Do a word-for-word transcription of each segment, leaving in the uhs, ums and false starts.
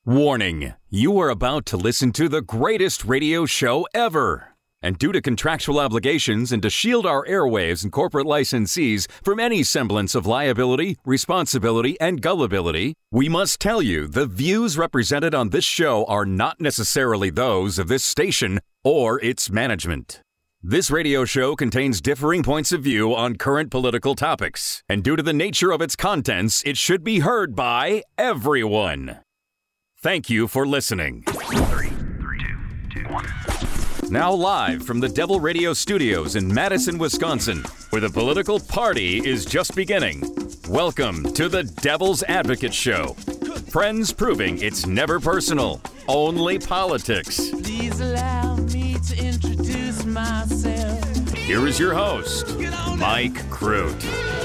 Warning, you are about to listen to the greatest radio show ever. And due to contractual obligations and to shield our airwaves and corporate licensees from any semblance of liability, responsibility, and gullibility, we must tell you the views represented on this show are not necessarily those of this station or its management. This radio show contains differing points of view on current political topics, and due to the nature of its contents, it should be heard by everyone. Thank you for listening. Three, three, two, two, one. Now live from the Devil Radio Studios in Madison, Wisconsin, where the political party is just beginning. Welcome to the Devil's Advocate Show. Friends proving it's never personal, only politics. Please allow me to introduce myself. Here is your host, Mike Crute.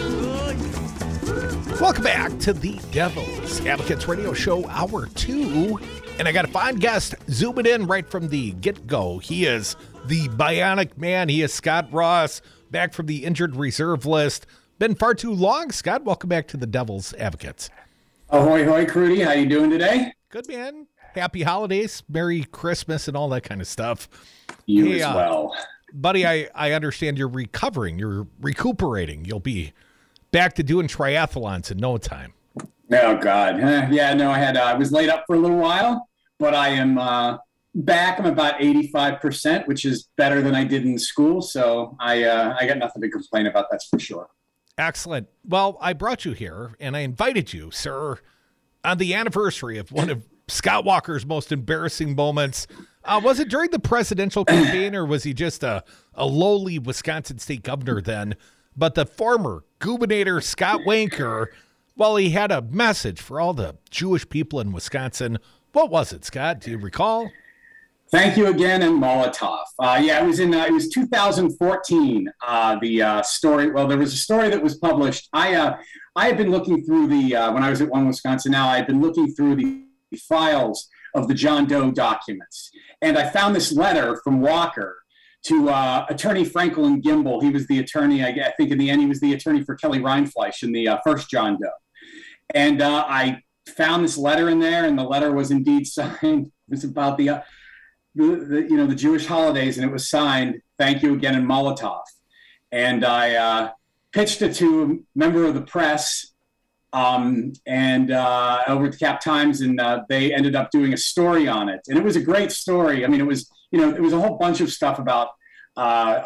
Welcome back to the Devil's Advocates Radio Show, Hour two. And I got a fine guest zooming in right from the get-go. He is the Bionic Man. He is Scott Ross, back from the injured reserve list. Been far too long. Scott, welcome back to the Devil's Advocates. Ahoy, hoy, Crudy. How you doing today? Good, man. Happy holidays, Merry Christmas, and all that kind of stuff. You hey, as uh, well. Buddy, I, I understand you're recovering. You're recuperating. You'll be back to doing triathlons in no time. Oh, God. Uh, yeah, no, I had, uh, I was laid up for a little while, but I am uh, back. I'm about eighty-five percent, which is better than I did in school. So I, uh, I got nothing to complain about. That's for sure. Excellent. Well, I brought you here and I invited you, sir, on the anniversary of one of Scott Walker's most embarrassing moments. Uh, was it during the presidential campaign or was he just a, a lowly Wisconsin state governor then? But the former gubernator, Scott Wanker, well, he had a message for all the Jewish people in Wisconsin. What was it, Scott? Do you recall? Thank you again, and Molotov. Uh, yeah, it was in uh, it was two thousand fourteen. Uh, the uh, story. Well, there was a story that was published. I uh, I had been looking through the uh, when I was at One Wisconsin Now. I had been looking through the files of the John Doe documents, and I found this letter from Walker to uh, Attorney Franklin Gimbel. He was the attorney. I, I think in the end, he was the attorney for Kelly Rindfleisch in the uh, first John Doe. And uh, I found this letter in there, and the letter was indeed signed. It was about the, uh, the, the you know, the Jewish holidays, and it was signed, "Thank you again," in Molotov. And I uh, pitched it to a member of the press um, and uh, over at the Cap Times, and uh, they ended up doing a story on it. And it was a great story. I mean, it was, you know, there was a whole bunch of stuff about uh,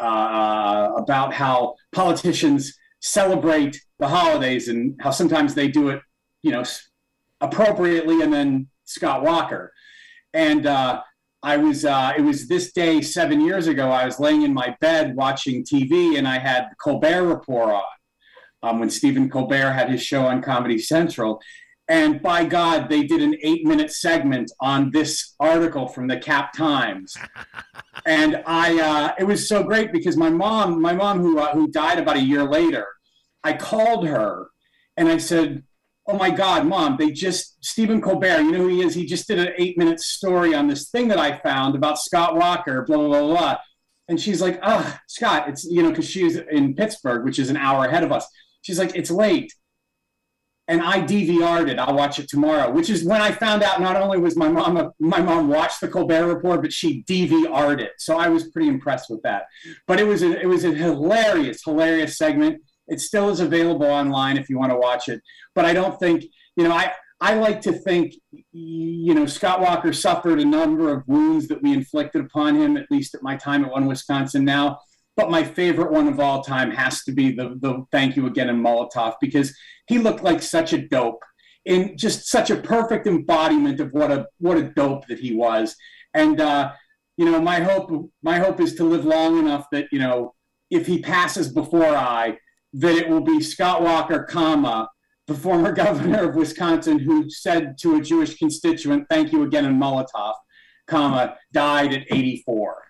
uh, about how politicians celebrate the holidays and how sometimes they do it, you know, appropriately, and then Scott Walker. And uh, I was, uh, it was this day seven years ago, I was laying in my bed watching T V, and I had the Colbert Report on um, when Stephen Colbert had his show on Comedy Central. And by God, they did an eight minute segment on this article from the Cap Times. And I, uh, it was so great because my mom, my mom who, uh, who died about a year later, I called her and I said, "Oh my God, Mom, they just, Stephen Colbert, you know who he is? He just did an eight minute story on this thing that I found about Scott Walker, blah, blah, blah, blah." And she's like, "Ah, Scott, it's, you know," because she's in Pittsburgh, which is an hour ahead of us. She's like, "It's late." And I D V R'd it. I'll watch it tomorrow, which is when I found out not only was my mom, my mom watched the Colbert Report, but she D V R'd it. So I was pretty impressed with that. But it was a, it was a hilarious, hilarious segment. It still is available online if you want to watch it. But I don't think, you know, I, I like to think, you know, Scott Walker suffered a number of wounds that we inflicted upon him, at least at my time at One Wisconsin Now. But my favorite one of all time has to be the, the "Thank you again" in Molotov, because he looked like such a dope, in just such a perfect embodiment of what a what a dope that he was. And uh, you know, my hope my hope is to live long enough that, you know, if he passes before I, that it will be Scott Walker, comma, the former governor of Wisconsin, who said to a Jewish constituent, "Thank you again" in Molotov, comma, died at eighty-four.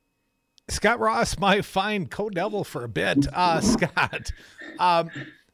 Scott Ross, my fine co-devil for a bit. Uh, Scott, um,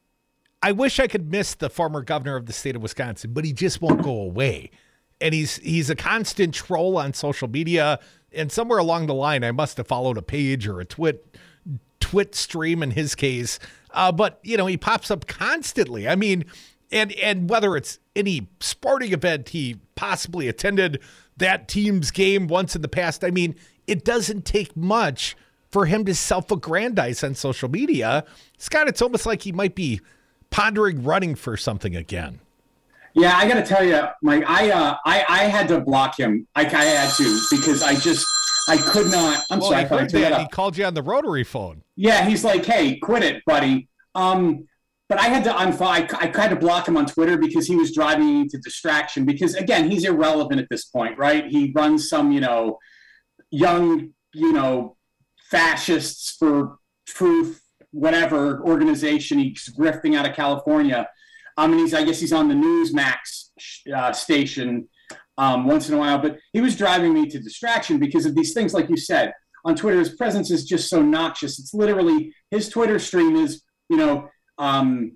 I wish I could miss the former governor of the state of Wisconsin, but he just won't go away. And he's he's a constant troll on social media. And somewhere along the line, I must have followed a page or a twit twit stream in his case. Uh, but, you know, he pops up constantly. I mean, and and whether it's any sporting event he possibly attended that team's game once in the past. I mean, it doesn't take much for him to self-aggrandize on social media. Scott, it's almost like he might be pondering running for something again. Yeah, I got to tell you, Mike, I, uh, I I had to block him. I, I had to because I just I could not. I'm well, sorry. I heard I that. that He called you on the rotary phone. Yeah, he's like, "Hey, quit it, buddy." Um, but I had to unfollow. I, I tried to block him on Twitter because he was driving me to distraction. Because again, he's irrelevant at this point, right? He runs some, you know, young, you know, fascists for truth, whatever organization. He's grifting out of California. I mean, he's, I guess he's on the Newsmax uh, station um, once in a while, but he was driving me to distraction because of these things, like you said, on Twitter. His presence is just so noxious. It's literally, his Twitter stream is, you know, um,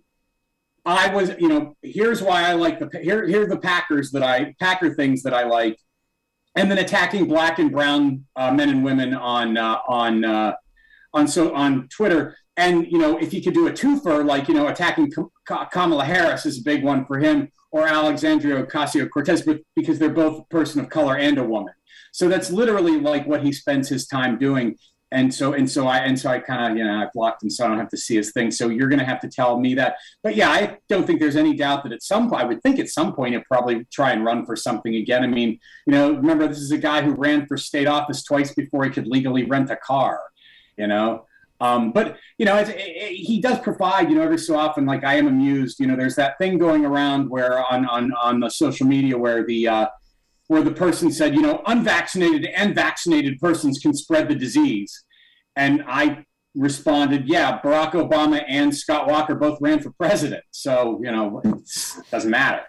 I was, you know, here's why I like the, here, here are the Packers that I, Packer things that I like, and then attacking black and brown uh, men and women on, uh, on, uh, on, so on Twitter. And, you know, if he could do a twofer, like, you know, attacking Kamala Harris is a big one for him, or Alexandria Ocasio-Cortez, because they're both a person of color and a woman. So that's literally like what he spends his time doing. And so, and so I, and so I kind of, you know, I blocked him so I don't have to see his thing. So you're going to have to tell me that. But yeah, I don't think there's any doubt that at some point, I would think at some point he'll probably try and run for something again. I mean, you know, remember, this is a guy who ran for state office twice before he could legally rent a car, you know? Um, but, you know, it's, it, it, he does provide, you know, every so often, like, I am amused, you know, there's that thing going around where on, on, on the social media where the, uh, where the person said, you know, unvaccinated and vaccinated persons can spread the disease. And I responded, yeah, Barack Obama and Scott Walker both ran for president. So, you know, it doesn't matter.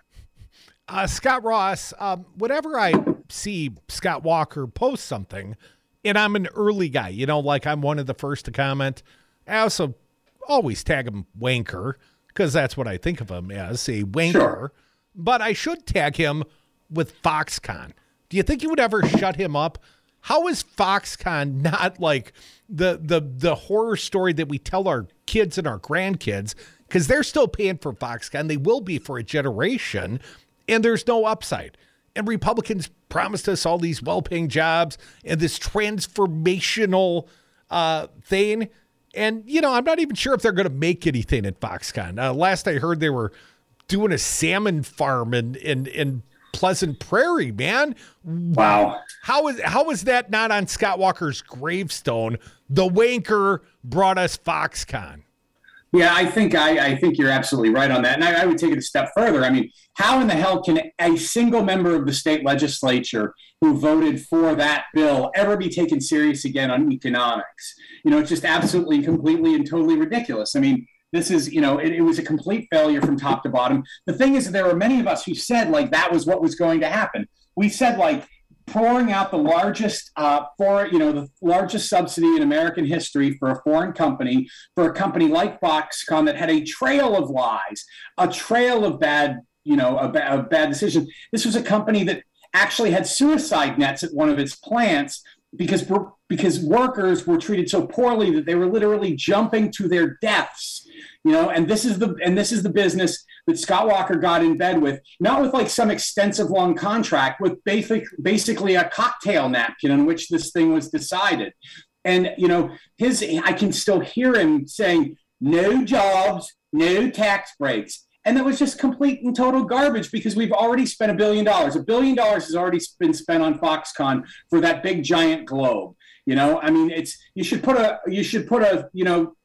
Uh, Scott Ross, um, whenever I see Scott Walker post something, and I'm an early guy, you know, like I'm one of the first to comment. I also always tag him wanker because that's what I think of him as, a wanker. Sure. But I should tag him with Foxconn. Do you think you would ever shut him up? How is Foxconn not like the the the horror story that we tell our kids and our grandkids? Because they're still paying for Foxconn. They will be for a generation, and there's no upside. And Republicans promised us all these well-paying jobs and this transformational uh, thing. And, you know, I'm not even sure if they're going to make anything at Foxconn. Uh, last I heard, they were doing a salmon farm in, in, in Pleasant Prairie, man. Wow. How is, how is that not on Scott Walker's gravestone? The wanker brought us Foxconn. Yeah, I think I, I think you're absolutely right on that. And I, I would take it a step further. I mean, how in the hell can a single member of the state legislature who voted for that bill ever be taken serious again on economics? You know, it's just absolutely, completely, and totally ridiculous. I mean, this is, you know, it, it was a complete failure from top to bottom. The thing is, there were many of us who said, like, that was what was going to happen. We said, like, pouring out the largest, uh, for you know, the largest subsidy in American history for a foreign company, for a company like Foxconn that had a trail of lies, a trail of bad, you know, a, ba- a bad decisions. This was a company that actually had suicide nets at one of its plants because because workers were treated so poorly that they were literally jumping to their deaths. You know, and this is the and this is the business that Scott Walker got in bed with, not with like some extensive long contract, with basic, basically a cocktail napkin on which this thing was decided. And, you know, his I can still hear him saying, no jobs, no tax breaks. And that was just complete and total garbage because we've already spent a billion dollars. A billion dollars has already been spent on Foxconn for that big giant globe. You know, I mean, it's you should put a you should put a, you know,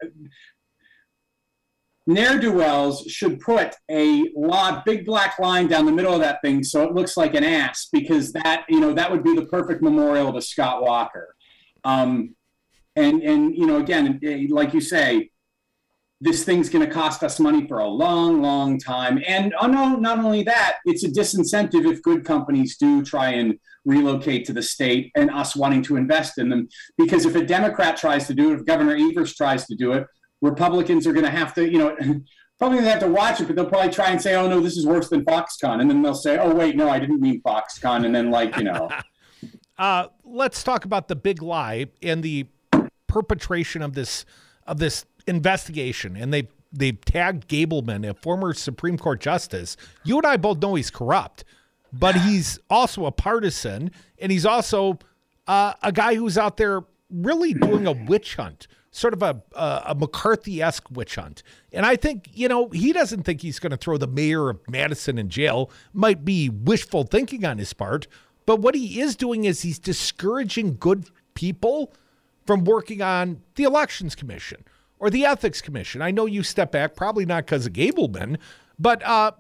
ne'er-do-wells should put a lot, big black line down the middle of that thing so it looks like an ass, because that, you know, that would be the perfect memorial to Scott Walker. Um, and, and, you know, again, like you say, this thing's going to cost us money for a long, long time. And oh, no, not only that, it's a disincentive if good companies do try and relocate to the state and us wanting to invest in them. Because if a Democrat tries to do it, if Governor Evers tries to do it, Republicans are going to have to, you know, probably going to have to watch it, but they'll probably try and say, oh, no, this is worse than Foxconn. And then they'll say, oh, wait, no, I didn't mean Foxconn. And then, like, you know. uh, let's talk about the big lie and the perpetration of this of this investigation. And they they've tagged Gableman, a former Supreme Court justice. You and I both know he's corrupt. but he's also a partisan, and he's also uh, a guy who's out there really doing a witch hunt, sort of a, a, a McCarthy-esque witch hunt. And I think, you know, he doesn't think he's going to throw the mayor of Madison in jail. Might be wishful thinking on his part. But what he is doing is he's discouraging good people from working on the Elections Commission or the Ethics Commission. I know you step back, probably not because of Gableman, but uh,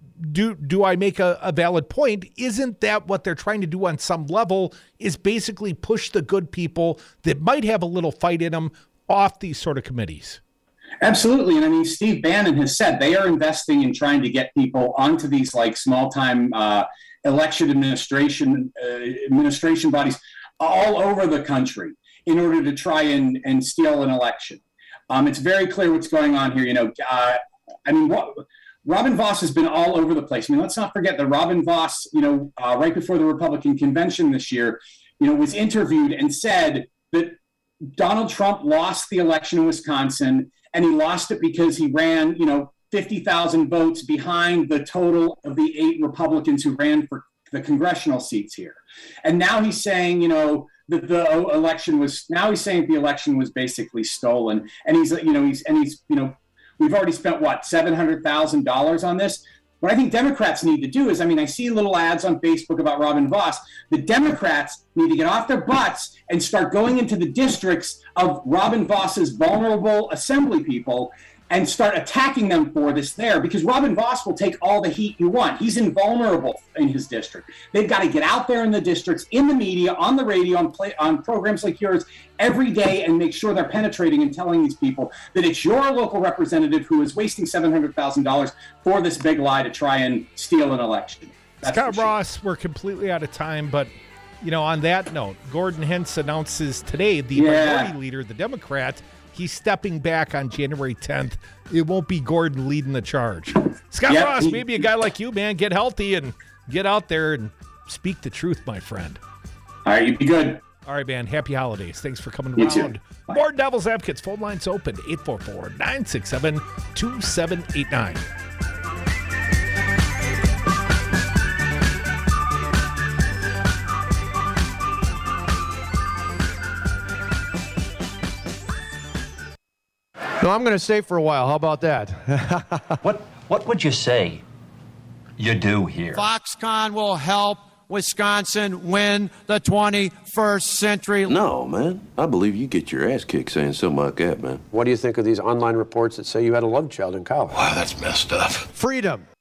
do do I make a, a valid point? Isn't that what they're trying to do on some level, is basically push the good people that might have a little fight in them off these sort of committees? Absolutely. And I mean, Steve Bannon has said they are investing in trying to get people onto these like small time uh, election administration uh, administration bodies all over the country in order to try and, and steal an election. Um, it's very clear what's going on here. You know, uh, I mean, what, Robin Vos has been all over the place. I mean, let's not forget that Robin Vos, you know, uh, right before the Republican convention this year, you know, was interviewed and said that Donald Trump lost the election in Wisconsin, and he lost it because he ran, you know, fifty thousand votes behind the total of the eight Republicans who ran for the congressional seats here. And now he's saying, you know, that the election was, now he's saying the election was basically stolen. And he's, you know, he's, and he's, you know, we've already spent what, seven hundred thousand dollars on this. What I think Democrats need to do is, I mean, I see little ads on Facebook about Robin Vos. The Democrats need to get off their butts and start going into the districts of Robin Vos's vulnerable assembly people and start attacking them for this there, because Robin Vos will take all the heat you want. He's invulnerable in his district. They've got to get out there in the districts, in the media, on the radio, on, play, on programs like yours every day, and make sure they're penetrating and telling these people that it's your local representative who is wasting seven hundred thousand dollars for this big lie to try and steal an election. That's Scott Ross, we're completely out of time, but you know, on that note, Gordon Hintz announces today, the yeah. minority leader, the Democrat, he's stepping back on January tenth. It won't be Gordon leading the charge. Scott yep, Ross, he, maybe a guy like you, man, get healthy and get out there and speak the truth, my friend. All right, you be good. All right, man. Happy holidays. Thanks for coming You around. too. Bye. More Devil's Advocates. Phone lines open. eight four four, nine six seven, two seven eight nine. No, I'm going to stay for a while. How about that? What What would you say you do here? Foxconn will help Wisconsin win the twenty-first century. No, man. I believe you get your ass kicked saying something like that, man. What do you think of these online reports that say you had a love child in college? Wow, that's messed up. Freedom.